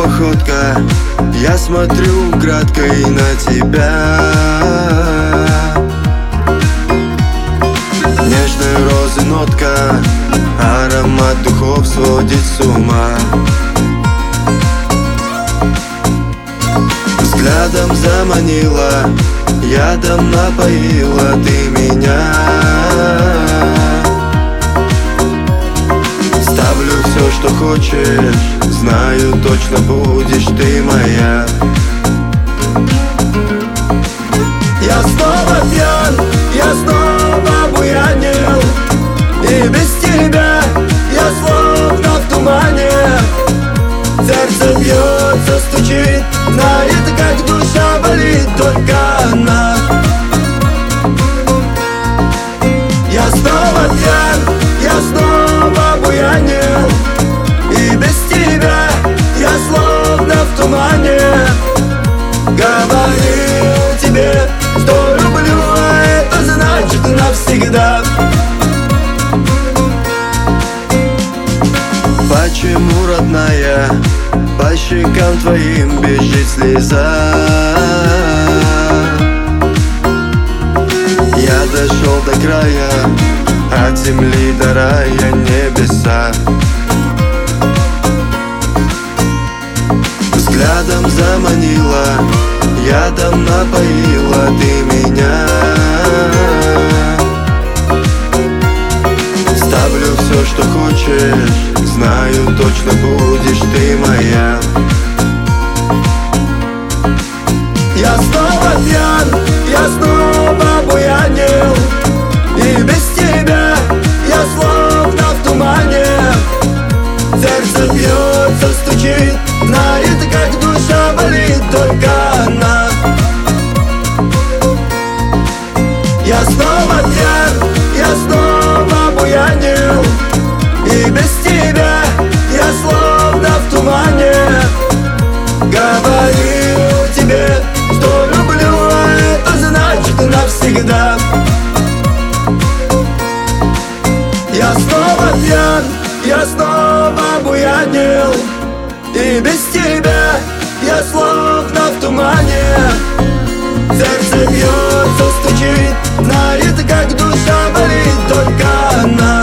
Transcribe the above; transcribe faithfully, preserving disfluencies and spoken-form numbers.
походка, я смотрю украдкой на тебя. Нежной розы нотка, аромат духов сводит с ума. Взглядом заманила, ядом напоила ты меня. Ставлю все, что хочешь, знаю, точно будешь ты моя. Я снова пьян, я снова буянил, и без тебя я словно в тумане. Сердце бьется, стучит, знает, как душа болит только она. Я снова пьян, я снова буянил, и без тебя я словно в тумане. Говорил тебе, что люблю, а это значит навсегда. Почему, родная, по щекам твоим бежит слеза? Я дошел до края, от земли до рая небеса. Взглядом заманила, ядом напоила ты меня. Ставлю все, что хочешь, знаю, точно будешь ты моя. Я снова пьян, я снова буянил, и без тебя я словно в тумане. Сердце бьется, стучит, знает, как душа болит только она. Я снова пьян, я снова буянил, и без тебя я словно в тумане. Говорил тебе, что люблю, а это значит навсегда. Я снова пьян, я снова буянил, и без тебя я словно в тумане. Сердце бьется, стучит, знает, как душа болит только она.